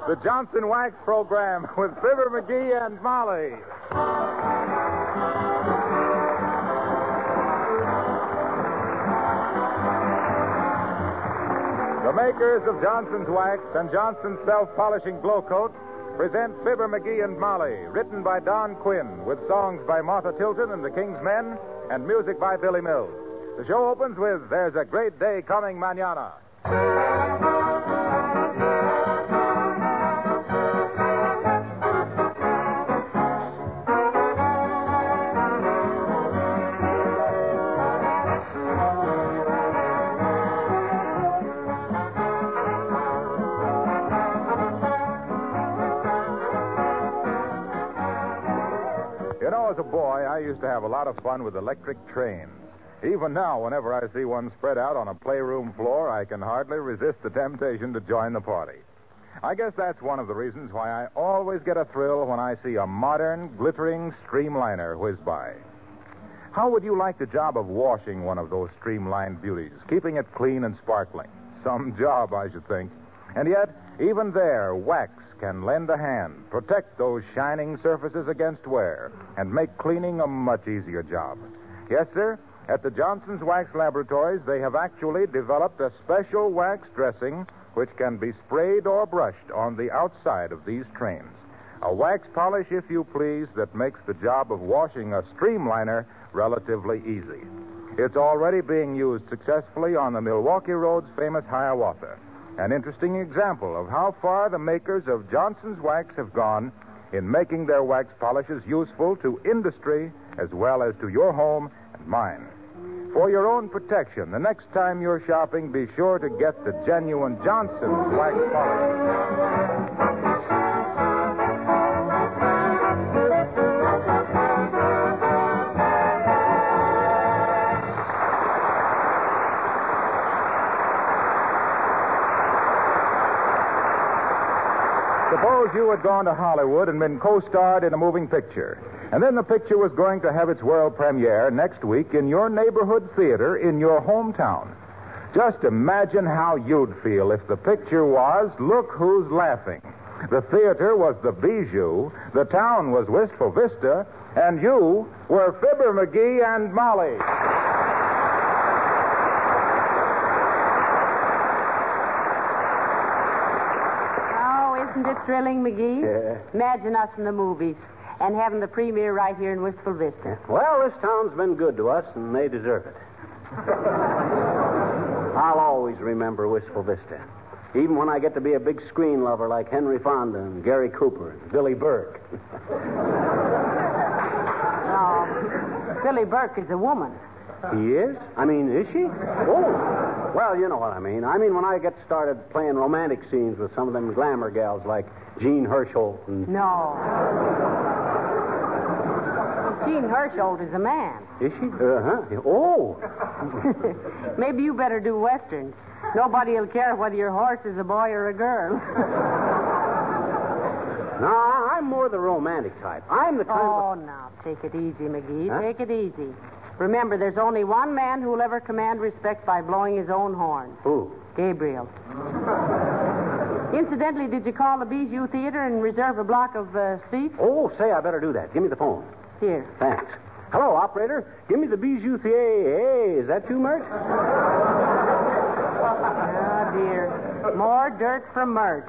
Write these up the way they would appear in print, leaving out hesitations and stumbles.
The Johnson Wax Program with Fibber McGee and Molly. The makers of Johnson's Wax and Johnson's Self-Polishing Glow Coat present Fibber McGee and Molly, written by Don Quinn, with songs by Martha Tilton and the King's Men, and music by Billy Mills. The show opens with There's a Great Day Coming Mañana. You know, as a boy, I used to have a lot of fun with electric trains. Even now, whenever I see one spread out on a playroom floor, I can hardly resist the temptation to join the party. I guess that's one of the reasons why I always get a thrill when I see a modern, glittering streamliner whiz by. How would you like the job of washing one of those streamlined beauties, keeping it clean and sparkling? Some job, I should think. And yet, even there, wax can lend a hand, protect those shining surfaces against wear, and make cleaning a much easier job. Yes, sir, at the Johnson's Wax Laboratories, they have actually developed a special wax dressing which can be sprayed or brushed on the outside of these trains. A wax polish, if you please, that makes the job of washing a streamliner relatively easy. It's already being used successfully on the Milwaukee Road's famous Hiawatha. An interesting example of how far the makers of Johnson's Wax have gone in making their wax polishes useful to industry as well as to your home and mine. For your own protection, the next time you're shopping, be sure to get the genuine Johnson's Wax polish. Suppose you had gone to Hollywood and been co-starred in a moving picture. And then the picture was going to have its world premiere next week in your neighborhood theater in your hometown. Just imagine how you'd feel if the picture was Look Who's Laughing. The theater was the Bijou, the town was Wistful Vista, and you were Fibber McGee and Molly. Isn't it thrilling, McGee? Yeah. Imagine us in the movies and having the premiere right here in Wistful Vista. Well, this town's been good to us, and they deserve it. I'll always remember Wistful Vista, even when I get to be a big screen lover like Henry Fonda and Gary Cooper and Billy Burke. No, Billy Burke is a woman. He is? I mean, is she? Oh, well, you know what I mean. I mean, when I get started playing romantic scenes with some of them glamour gals like Jean Hersholt and... No. Jean Hersholt is a man. Is she? Uh-huh. Oh. Maybe you better do westerns. Nobody will care whether your horse is a boy or a girl. No, I'm more the romantic type. I'm the kind of... Oh, now, take it easy, McGee. Huh? Take it easy. Remember, there's only one man who will ever command respect by blowing his own horn. Who? Gabriel. Incidentally, did you call the Bijou Theater and reserve a block of seats? Oh, say, I better do that. Give me the phone. Here. Thanks. Hello, operator. Give me the Bijou Theater. Hey, is that you, Mert? Oh, dear. More dirt from Mert.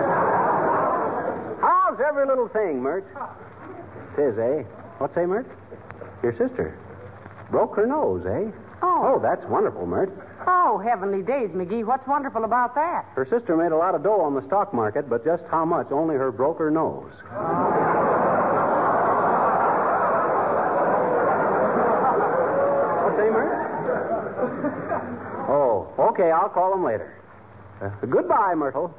How's every little thing, Mert? Says, eh? What's say, Mert? Your sister. Broke her nose, eh? Oh. Oh, that's wonderful, Mert. Oh, heavenly days, McGee. What's wonderful about that? Her sister made a lot of dough on the stock market, but just how much? Only her broke her nose. What's say, Mert? Oh, okay, I'll call him later. Goodbye, Myrtle.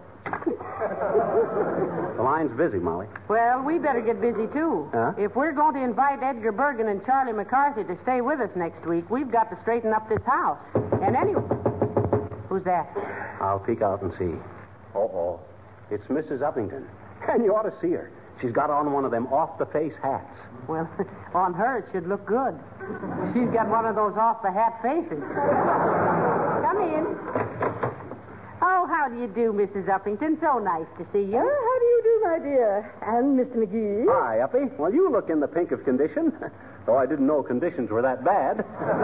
The line's busy, Molly. Well, we better get busy, too. Huh? If we're going to invite Edgar Bergen and Charlie McCarthy to stay with us next week, we've got to straighten up this house. And anyway... Who's that? I'll peek out and see. Uh-oh. It's Mrs. Uppington. And you ought to see her. She's got on one of them off-the-face hats. Well, on her it should look good. She's got one of those off-the-hat faces. Come in. Oh, how How do you do, Mrs. Uppington? So nice to see you. How do you do, my dear? And Mr. McGee? Hi, Uppy. Well, you look in the pink of condition, though I didn't know conditions were that bad.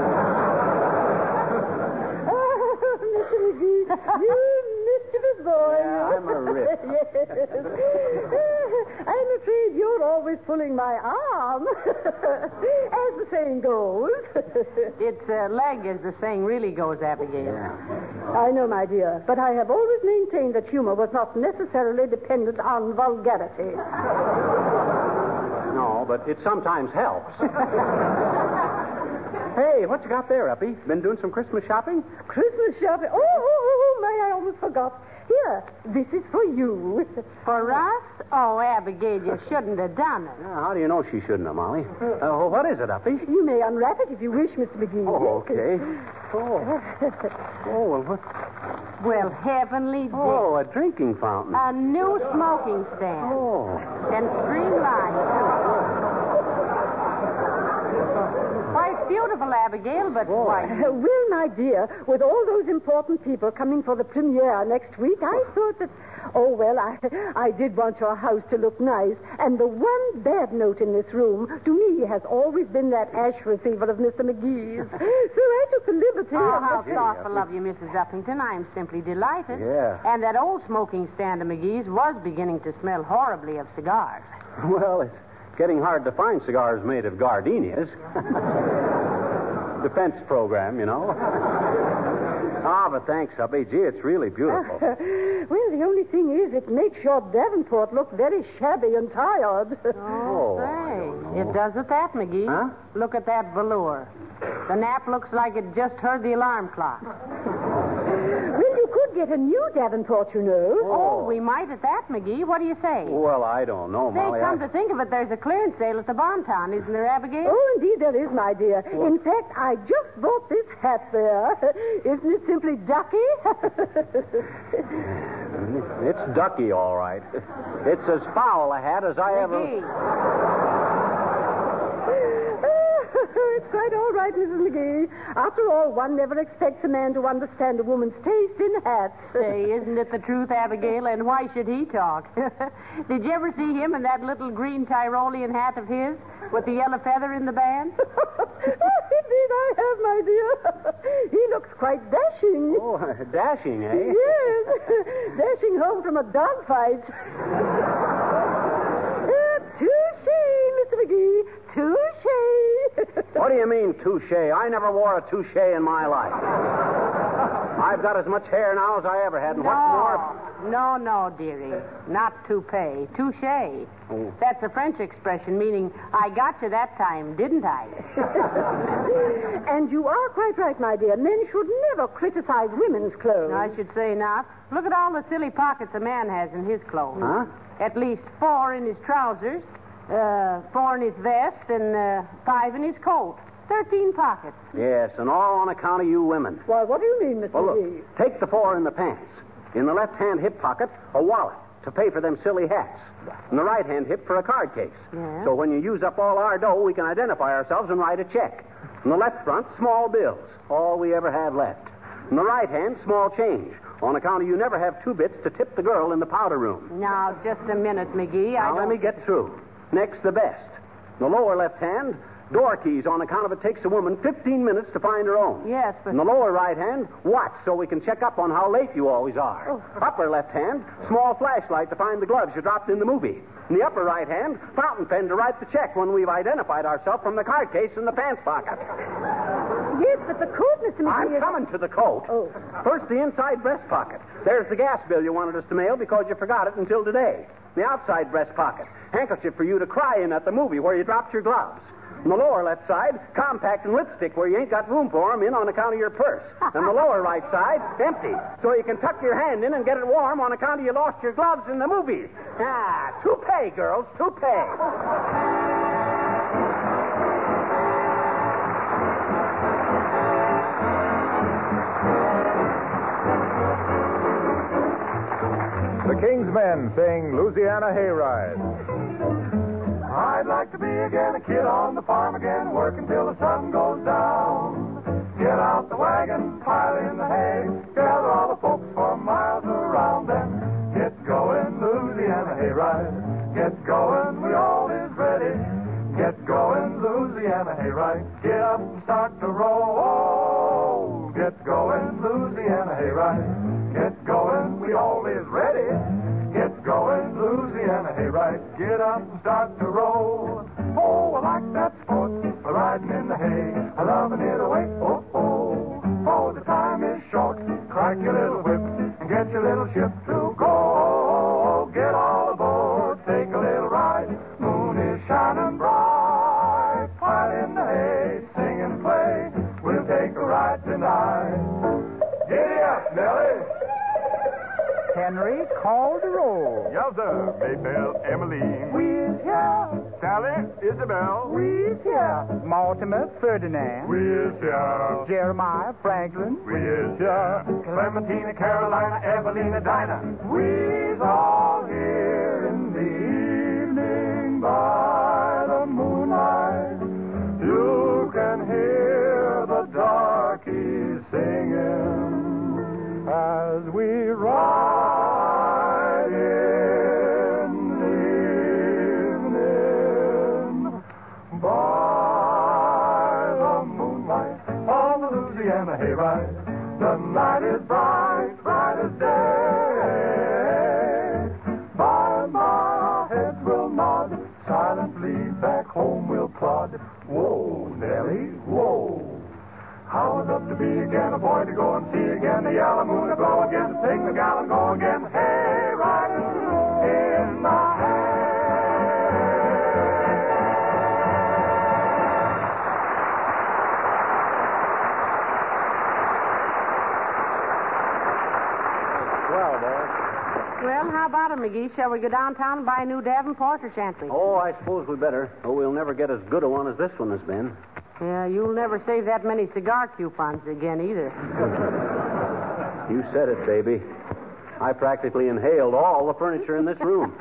Mr. McGee, you mischievous boy. Yeah, I'm a rip. Yes. I'm afraid you're always pulling my arm, as the saying goes. It's leg, as the saying really goes, Abigail. Yeah. I know, my dear, but I have always maintained that humor was not necessarily dependent on vulgarity. No, but it sometimes helps. Hey, what you got there, Uppy? Been doing some Christmas shopping? Christmas shopping? Oh, my, I almost forgot. Here, this is for you. For us? Oh, Abigail, you shouldn't have done it. Yeah, how do you know she shouldn't have, Molly? What is it, Uppy? You may unwrap it if you wish, Mr. McGee. Oh, okay. Well, what? Well, heavenly day. Oh, a drinking fountain. A new smoking stand. Oh. And streamlined, too. Why, it's beautiful, Abigail, but why? Well, my dear, with all those important people coming for the premiere next week, I thought that... Oh, well, I did want your house to look nice. And the one bad note in this room, to me, has always been that ash receiver of Mr. McGee's. So I took the liberty Oh, how of... thoughtful of you, Mrs. Uppington. I'm simply delighted. Yeah. And that old smoking stand of McGee's was beginning to smell horribly of cigars. Well, it's getting hard to find cigars made of gardenias. Defense program, you know. But thanks, Uppy. Gee, it's really beautiful. Well, the only thing is, it makes your Davenport look very shabby and tired. Oh, Say, it does at that, McGee. Huh? Look at that velour. The nap looks like it just heard the alarm clock. Well, you could get a new Davenport, you know. Oh, we might at that, McGee. What do you say? Well, I don't know, Say, Molly. come to think of it, there's a clearance sale at the Bonton, isn't there, Abigail? Oh, indeed there is, my dear. In fact, I just bought this hat there. Isn't it simply ducky? It's ducky, all right. It's as foul a hat as I ever... McGee. It's quite all right, Mrs. McGee. After all, one never expects a man to understand a woman's taste in hats. Say, isn't it the truth, Abigail? And why should he talk? Did you ever see him in that little green Tyrolean hat of his with the yellow feather in the band? Indeed, I have, my dear. He looks quite dashing. Oh, dashing, eh? Yes, dashing home from a dogfight. Touche, Mr. McGee. Touche. What do you mean, touche? I never wore a touche in my life. I've got as much hair now as I ever had, and what's more... No, dearie. Not toupee. Touche. Oh. That's a French expression meaning, I got you that time, didn't I? And you are quite right, my dear. Men should never criticize women's clothes. I should say not. Look at all the silly pockets a man has in his clothes. Huh? At least 4 in his trousers, 4 in his vest, and 5 in his coat. 13 pockets. Yes, and all on account of you women. Why, what do you mean, Mr. Well, McGee? look, take the 4 in the pants. In the left-hand hip pocket, a wallet to pay for them silly hats. In the right-hand hip for a card case. Yeah. So when you use up all our dough, we can identify ourselves and write a check. In the left front, small bills. All we ever have left. In the right hand, small change. On account of you never have 2 bits to tip the girl in the powder room. Now, just a minute, McGee. Now, let me get through. Next, the best. In the lower left hand, door keys on account of it takes a woman 15 minutes to find her own. Yes, but... In the lower right hand, watch so we can check up on how late you always are. Oh. Upper left hand, small flashlight to find the gloves you dropped in the movie. In the upper right hand, fountain pen to write the check when we've identified ourselves from the card case in the pants pocket. Yes, but the coat, Mr. McGee... I'm coming to the coat. Oh. First, the inside breast pocket. There's the gas bill you wanted us to mail because you forgot it until today. The outside breast pocket. Handkerchief for you to cry in at the movie where you dropped your gloves. On the lower left side, compact and lipstick where you ain't got room for them in on account of your purse. And the lower right side, empty, so you can tuck your hand in and get it warm on account of you lost your gloves in the movie. Toupee, girls, toupee. The King's Men sing Louisiana Hayride. I'd like to be again a kid on the farm again, working till the sun goes down. Get out the wagon, pile in the hay, gather all the folks for miles around. around them. Get going, Louisiana hayride. Get going, we all is ready. Get going, Louisiana hayride. Get up and start to roll. Get going, Louisiana hayride. Get going, we all is ready. Get going, Louisiana hayride. Get up and start to roll. Oh, I like that sport, riding in the hay, loving it away. Oh, oh, oh, the time is short. Crack your little whip and get your little ship to go. Get all aboard, take a little ride. Moon is shining bright. Pile in the hay, sing and play. We'll take a ride tonight. Giddy up, Nellie. Henry, call the roll. Yes, sir. Maybelle, Emmeline. We's here. Sally, Isabel. We's here. Mortimer, Ferdinand. We is here. Jeremiah, Franklin. We is here. Clementina, Carolina, Evelina, Dinah. We's all here in the evening by the moonlight. You can hear the darkies singing as we ride in the evening by the moonlight on the Louisiana hayride. The night is bright, bright as day. By and by our heads will nod, silently back home we'll plod. Whoa, Nellie, whoa. How I'd love to be again, a boy to go and see again, the yellow moon to glow again, to sing the gal and go again. Hey, riding in the hay. Well, boy. Well, how about it, McGee? Shall we go downtown and buy a new Davenport, or shan't we? Oh, I suppose we better. Oh, we'll never get as good a one as this one has been. Yeah, you'll never save that many cigar coupons again, either. You said it, baby. I practically inhaled all the furniture in this room.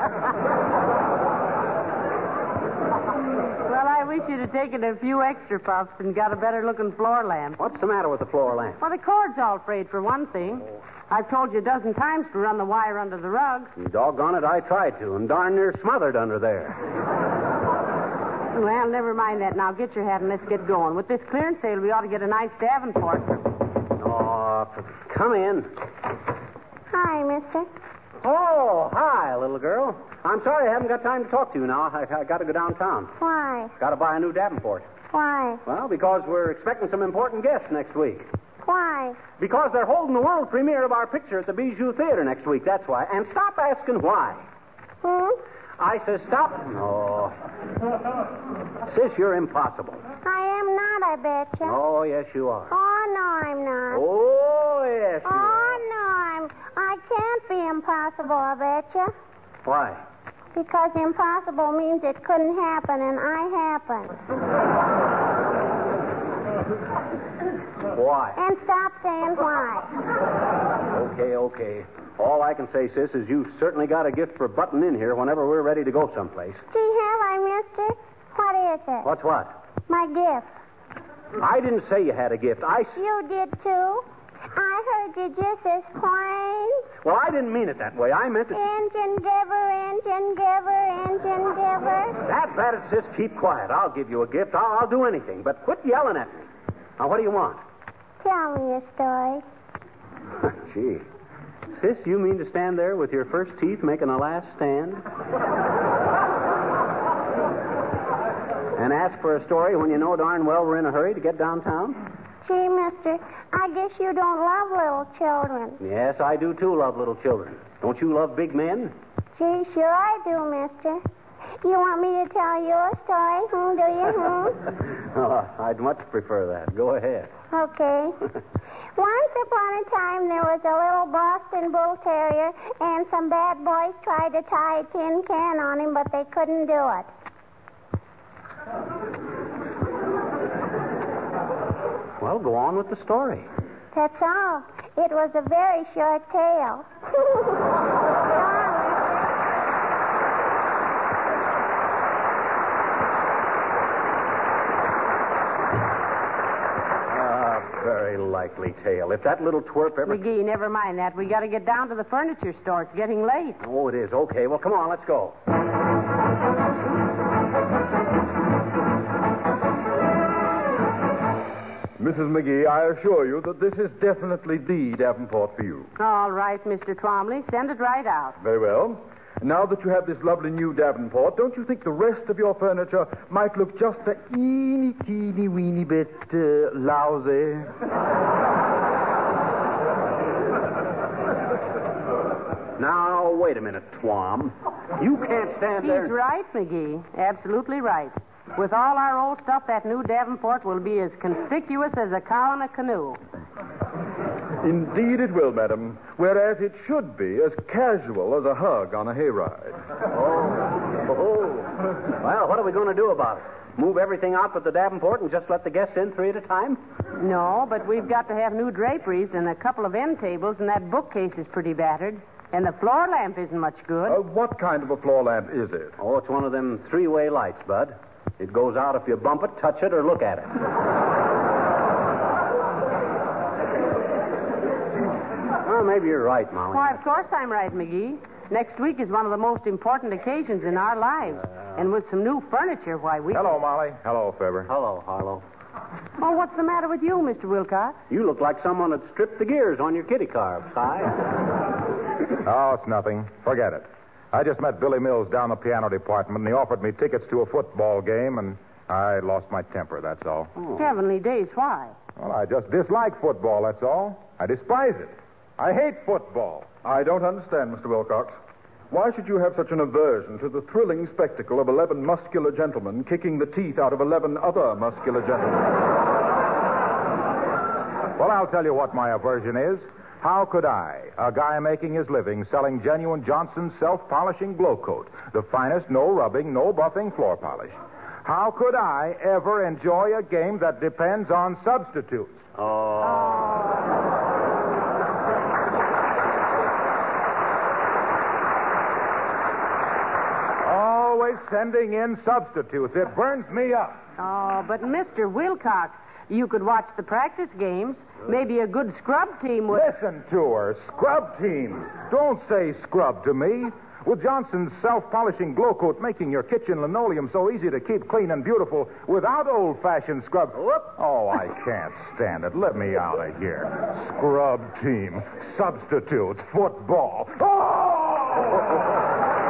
Well, I wish you'd have taken a few extra puffs and got a better-looking floor lamp. What's the matter with the floor lamp? Well, the cord's all frayed, for one thing. I've told you a dozen times to run the wire under the rug. Doggone it, I tried to, and darn near smothered under there. Well, never mind that. Now, get your hat and let's get going. With this clearance sale, we ought to get a nice Davenport. Oh, come in. Hi, mister. Oh, hi, little girl. I'm sorry I haven't got time to talk to you now. I got to go downtown. Why? Got to buy a new Davenport. Why? Well, because we're expecting some important guests next week. Why? Because they're holding the world premiere of our picture at the Bijou Theater next week, that's why. And stop asking why. I says stop. Oh. Sis, you're impossible. I am not, I betcha. Oh, yes, you are. Oh, no, I'm not. Oh, yes, you Oh, are. no, I can't be impossible, I betcha. Why? Because impossible means it couldn't happen, and I happen. Why? And stop saying why. Okay. All I can say, sis, is you've certainly got a gift for butting in here whenever we're ready to go someplace. Gee, have I, mister? What is it? What's what? My gift. I didn't say you had a gift. You did, too. I heard you just as plain. Well, I didn't mean it that way. I meant it. Engine giver, engine giver, engine giver. That's it, sis. Keep quiet. I'll give you a gift. I'll do anything. But quit yelling at me. Now, what do you want? Tell me a story. Gee. Sis, you mean to stand there with your first teeth making a last stand? And ask for a story when you know darn well we're in a hurry to get downtown? Gee, mister, I guess you don't love little children. Yes, I do too love little children. Don't you love big men? Gee, sure I do, mister. You want me to tell you a story? Do you? Oh, I'd much prefer that. Go ahead. Okay. Once upon a time, there was a little Boston Bull Terrier, and some bad boys tried to tie a tin can on him, but they couldn't do it. Well, go on with the story. That's all. It was a very short tale. Very likely. likely tale. If that little twerp ever... McGee, never mind that. We got to get down to the furniture store. It's getting late. Oh, it is. Okay, well, come on, let's go. Mrs. McGee, I assure you that this is definitely the Davenport for you. All right, Mr. Twomley. Send it right out. Very well. Now that you have this lovely new Davenport, don't you think the rest of your furniture might look just a teeny weeny bit lousy? Now, wait a minute, Twom. You can't stand there... He's right, McGee. Absolutely right. With all our old stuff, that new Davenport will be as conspicuous as a cow in a canoe. Indeed it will, madam. Whereas it should be as casual as a hug on a hayride. Oh. Well, what are we going to do about it? Move everything out but the Davenport and just let the guests in 3 at a time? No, but we've got to have new draperies and a couple of end tables, and that bookcase is pretty battered. And the floor lamp isn't much good. What kind of a floor lamp is it? Oh, it's one of them 3-way lights, Bud. It goes out if you bump it, touch it, or look at it. Well, maybe you're right, Molly. Why, of course I'm right, McGee. Next week is one of the most important occasions in our lives. And with some new furniture, why, we... Hello, Molly. Hello, Fibber. Hello, Harlow. Oh, what's the matter with you, Mr. Wilcox? You look like someone had stripped the gears on your kitty car, Si. Oh, it's nothing. Forget it. I just met Billy Mills down the piano department, and he offered me tickets to a football game, and I lost my temper, that's all. Oh. Heavenly days, why? Well, I just dislike football, that's all. I despise it. I hate football. I don't understand, Mr. Wilcox. Why should you have such an aversion to the thrilling spectacle of 11 muscular gentlemen kicking the teeth out of 11 other muscular gentlemen? Well, I'll tell you what my aversion is. How could I, a guy making his living selling genuine Johnson self-polishing glow coat, the finest, no rubbing, no buffing floor polish, how could I ever enjoy a game that depends on substitutes? Always sending in substitutes. It burns me up. Oh, but Mr. Wilcox, you could watch the practice games. Maybe a good scrub team would... Listen to her. Scrub team. Don't say scrub to me. With Johnson's self-polishing glow coat making your kitchen linoleum so easy to keep clean and beautiful without old-fashioned scrub... Oh, I can't stand it. Let me out of here. Scrub team. Substitutes. Football. Oh!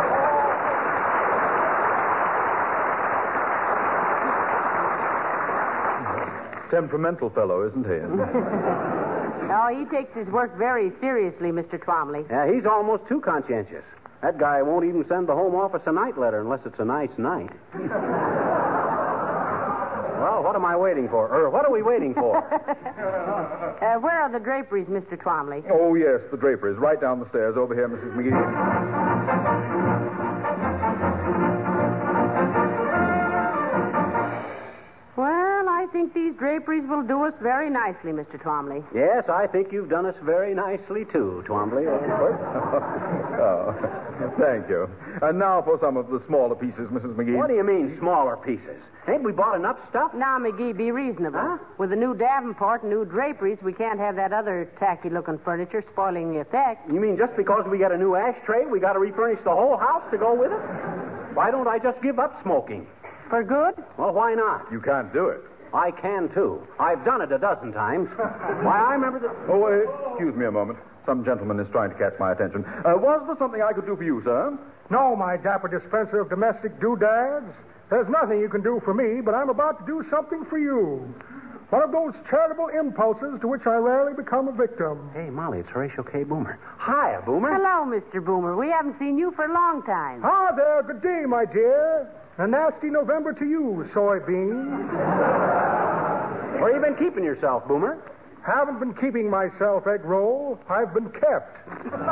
Temperamental fellow, isn't he? Oh, he takes his work very seriously, Mr. Twomley. Yeah, he's almost too conscientious. That guy won't even send the home office a night letter unless it's a nice night. Well, what am I waiting for? Or what are we waiting for? Where are the draperies, Mr. Twomley? Oh, yes, the draperies. Right down the stairs. Over here, Mrs. McGee. Well, I think these draperies will do us very nicely, Mr. Twomley. Yes, I think you've done us very nicely, too, Twombly. Oh, thank you. And now for some of the smaller pieces, Mrs. McGee. What do you mean, smaller pieces? Ain't we bought enough stuff? Now, McGee, be reasonable. Huh? With the new Davenport and new draperies, we can't have that other tacky-looking furniture spoiling the effect. You mean just because we got a new ashtray, we got to refurnish the whole house to go with it? Why don't I just give up smoking? For good? Well, why not? You can't do it. I can, too. I've done it a dozen times. Why, I remember that... Oh, excuse me a moment. Some gentleman is trying to catch my attention. Was there something I could do for you, sir? No, my dapper dispenser of domestic doodads. There's nothing you can do for me, but I'm about to do something for you. One of those charitable impulses to which I rarely become a victim. Hey, Molly, it's Horatio K. Boomer. Hiya, Boomer. Hello, Mr. Boomer. We haven't seen you for a long time. Ah, there. Good day, my dear. A nasty November to you, soybean. Where you been keeping yourself, Boomer? Haven't been keeping myself, egg roll. I've been kept.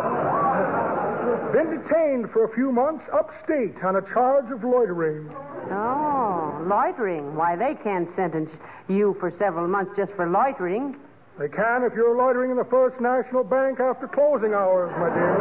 Been detained for a few months upstate on a charge of loitering. Oh, loitering. Why, they can't sentence you for several months just for loitering. They can if you're loitering in the First National Bank after closing hours, my dear.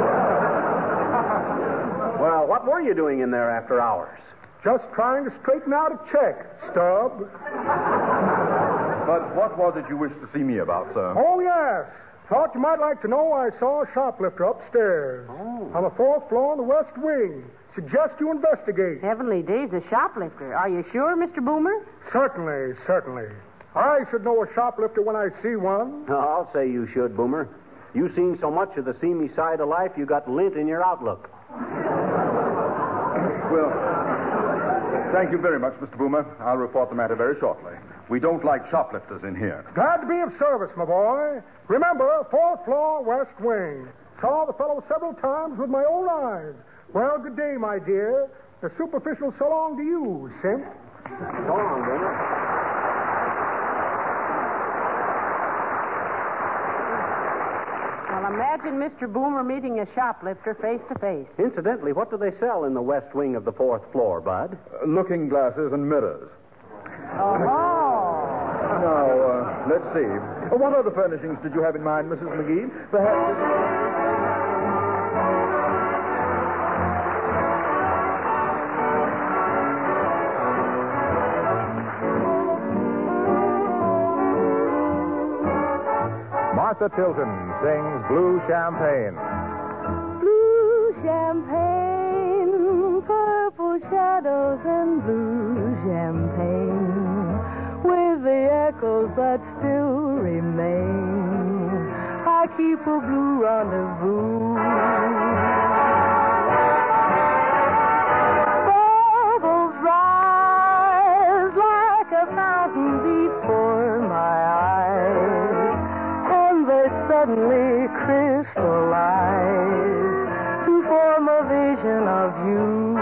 Well, what were you doing in there after hours? Just trying to straighten out a check, stub. But what was it you wished to see me about, sir? Oh, yes. Thought you might like to know I saw a shoplifter upstairs. Oh. On the 4th floor in the west wing. Suggest you investigate. Heavenly days, a shoplifter. Are you sure, Mr. Boomer? Certainly, certainly. I should know a shoplifter when I see one. Oh, I'll say you should, Boomer. You've seen so much of the seamy side of life, you got lint in your outlook. Well, thank you very much, Mr. Boomer. I'll report the matter very shortly. We don't like shoplifters in here. Glad to be of service, my boy. Remember, 4th floor, west wing. Saw the fellow several times with my own eyes. Well, good day, my dear. A superficial so long to you, simp. So long, Boomer. Well, imagine Mr. Boomer meeting a shoplifter face to face. Incidentally, what do they sell in the west wing of the 4th floor, Bud? Looking glasses and mirrors. Oh. Now, let's see. What other furnishings did you have in mind, Mrs. McGee? Perhaps... Martha Tilton sings Blue Champagne. Blue champagne, purple shadows and blue champagne, with the echoes that still remain. I keep a blue rendezvous. Bubbles rise like a fountain before my eyes, and they suddenly crystallize to form a vision of you.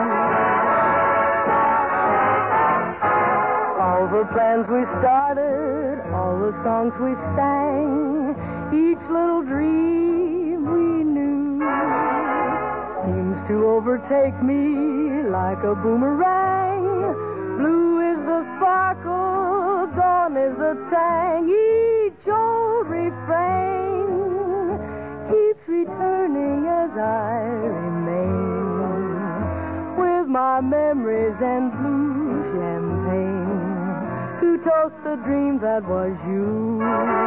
All the plans we started, all the songs we sang, each little dream we knew seems to overtake me like a boomerang. Blue is the sparkle, gone is the tang. Each old refrain keeps returning as I remain with my memories and blue champagne to toast the dream that was you.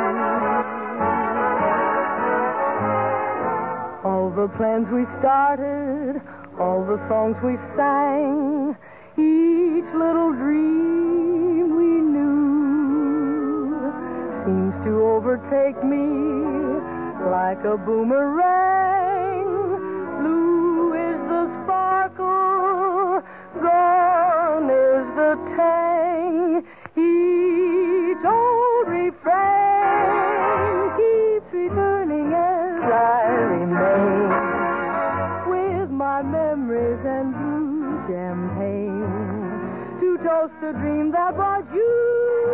All the plans we started, all the songs we sang, each little dream we knew seems to overtake me like a boomerang. Blue is the sparkle, gone is the tang. Each old refrain keeps returning as I remain with my memories and blue champagne to toast the dream that was you.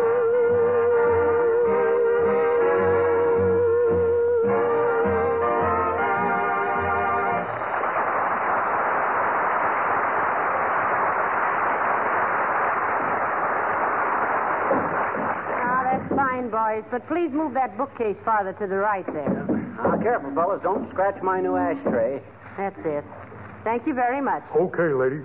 Boys, but please move that bookcase farther to the right there. Careful, fellas. Don't scratch my new ashtray. That's it. Thank you very much. Okay, lady.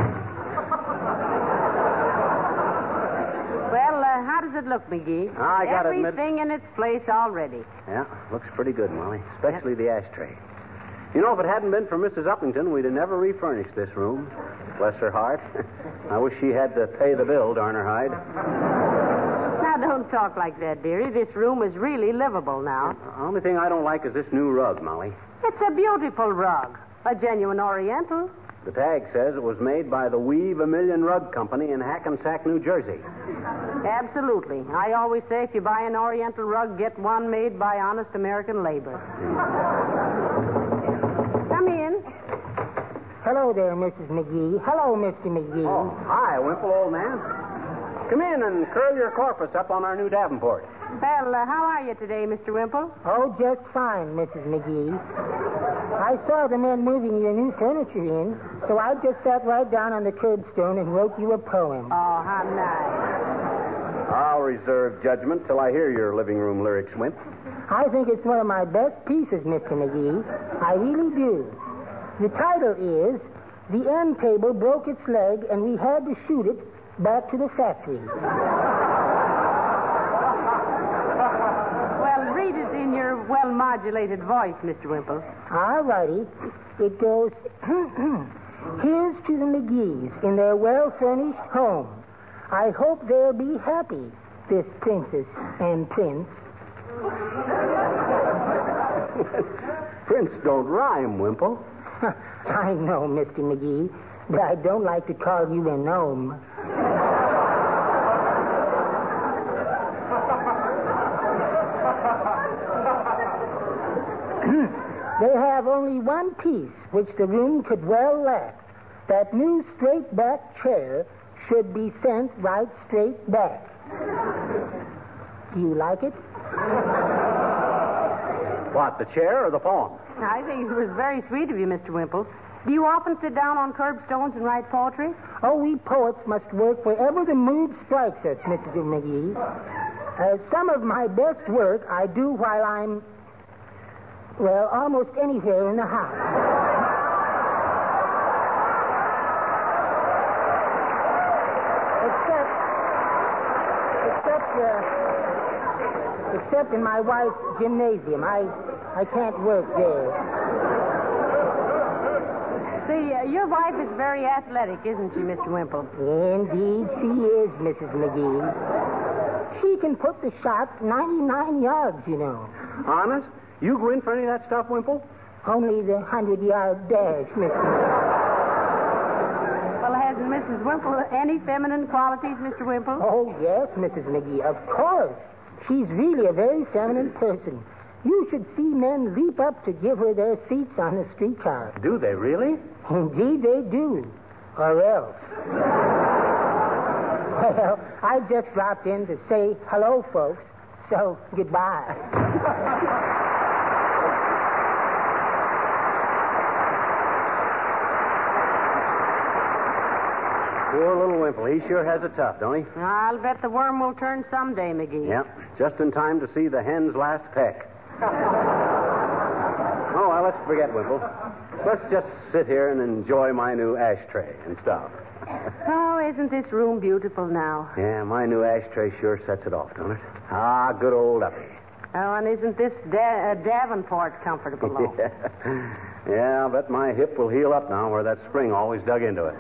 Well, how does it look, McGee? I gotta admit... Everything in its place already. Yeah, looks pretty good, Molly. Especially the ashtray. You know, if it hadn't been for Mrs. Uppington, we'd have never refurnished this room. Bless her heart. I wish she had to pay the bill, darn her hide. Now, don't talk like that, dearie. This room is really livable now. The only thing I don't like is this new rug, Molly. It's a beautiful rug. A genuine Oriental. The tag says it was made by the Weave a Million Rug Company in Hackensack, New Jersey. Absolutely. I always say if you buy an Oriental rug, get one made by honest American labor. Come in. Hello there, Mrs. McGee. Hello, Mr. McGee. Oh, hi, Wimple, old man. Come in and curl your corpus up on our new Davenport. Well, how are you today, Mr. Wimple? Oh, just fine, Mrs. McGee. I saw the men moving your new furniture in, so I just sat right down on the curbstone and wrote you a poem. Oh, how nice. I'll reserve judgment till I hear your living room lyrics, Wimp. I think it's one of my best pieces, Mr. McGee. I really do. The title is The End Table Broke Its Leg and We Had to Shoot It Back to the Factory. well-modulated voice, Mr. Wimple. All righty. It goes, here's to the McGees in their well-furnished home. I hope they'll be happy, this princess and prince. Prince don't rhyme, Wimple. I know, Mr. McGee, but I don't like to call you a gnome. They have only one piece which the room could well lack. That new straight-back chair should be sent right straight back. Do you like it? What, the chair or the poem? I think it was very sweet of you, Mr. Wimple. Do you often sit down on curbstones and write poetry? Oh, we poets must work wherever the mood strikes us, Mr. McGee. Some of my best work I do while I'm, well, almost anywhere in the house. Except in my wife's gymnasium. I can't work there. See, your wife is very athletic, isn't she, Mr. Wimple? Indeed, she is, Mrs. McGee. She can put the shot 99 yards, you know. Honest? You go in for any of that stuff, Wimple? Only the 100-yard dash, Mr. McGee. Well, hasn't Mrs. Wimple any feminine qualities, Mr. Wimple? Oh, yes, Mrs. McGee, of course. She's really a very feminine person. You should see men leap up to give her their seats on the streetcar. Do they really? Indeed they do. Or else. Well, I just dropped in to say hello, folks. So, goodbye. Poor little Wimple. He sure has it tough, don't he? I'll bet the worm will turn someday, McGee. Yep. Just in time to see the hen's last peck. Oh, well, let's forget Wimple. Let's just sit here and enjoy my new ashtray and stuff. Oh, isn't this room beautiful now? Yeah, my new ashtray sure sets it off, don't it? Ah, good old Uppy. Oh, and isn't this Davenport comfortable, though? Yeah, I'll bet my hip will heal up now where that spring always dug into it.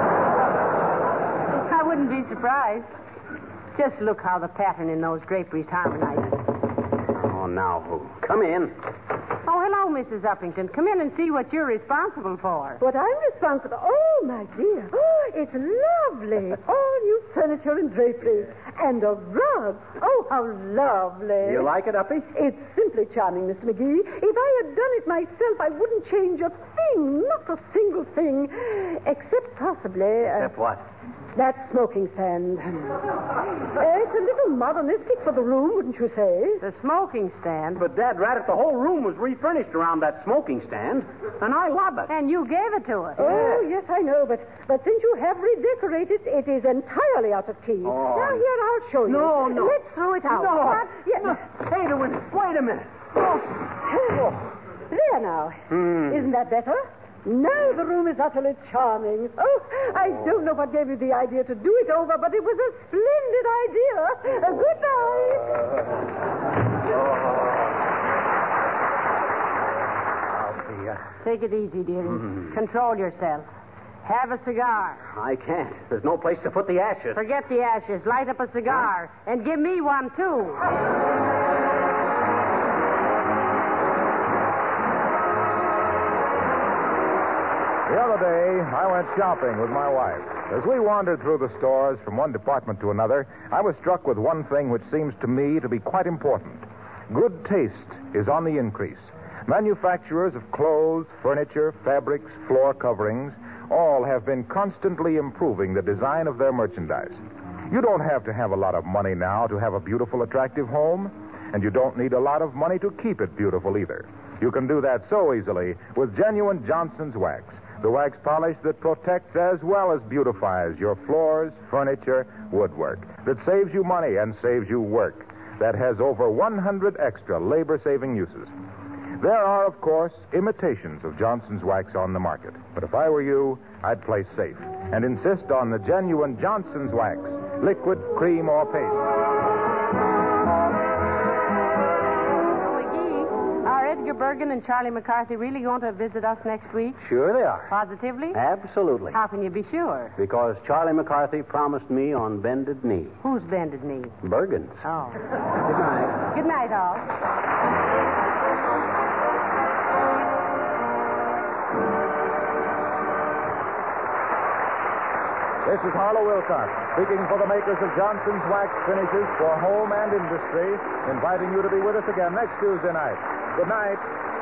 I wouldn't be surprised. Just look how the pattern in those draperies harmonizes. Oh, now who? Come in. Oh, hello, Mrs. Uppington. Come in and see what you're responsible for. What I'm responsible... Oh, my dear. Oh, it's lovely. All new furniture and draperies. And a rug. Oh, how lovely. You like it, Uppy? It's simply charming, Mr. McGee. If I had done it myself, I wouldn't change a thing. Not a single thing. Except possibly... Except what? That smoking stand. It's a little modernistic for the room, wouldn't you say? The smoking stand? But, Dad, Raddick, the whole room was refurnished around that smoking stand, and I love it. And you gave it to us. Oh, yes, I know, but since you have redecorated, it is entirely out of key. Oh. Now, here, I'll show you. No. Let's throw it out. No. What? Yes. No. Wait a minute. Oh. There now. Isn't that better? Now the room is utterly charming. Oh, I don't know what gave you the idea to do it over, but it was a splendid idea. Good night. Take it easy, dearie. Control yourself. Have a cigar. I can't. There's no place to put the ashes. Forget the ashes. Light up a cigar. And give me one, too. The other day, I went shopping with my wife. As we wandered through the stores from one department to another, I was struck with one thing which seems to me to be quite important. Good taste is on the increase. Manufacturers of clothes, furniture, fabrics, floor coverings, all have been constantly improving the design of their merchandise. You don't have to have a lot of money now to have a beautiful, attractive home, and you don't need a lot of money to keep it beautiful either. You can do that so easily with genuine Johnson's Wax. The wax polish that protects as well as beautifies your floors, furniture, woodwork. That saves you money and saves you work. That has over 100 extra labor-saving uses. There are, of course, imitations of Johnson's Wax on the market. But if I were you, I'd play safe and insist on the genuine Johnson's Wax, liquid, cream, or paste. Walter Bergen and Charlie McCarthy really going to visit us next week? Sure they are. Positively? Absolutely. How can you be sure? Because Charlie McCarthy promised me on bended knee. Who's bended knee? Bergen's. Oh. Good night. Good night, all. This is Harlow Wilcox, speaking for the makers of Johnson's Wax Finishes for home and industry, inviting you to be with us again next Tuesday night. Good night.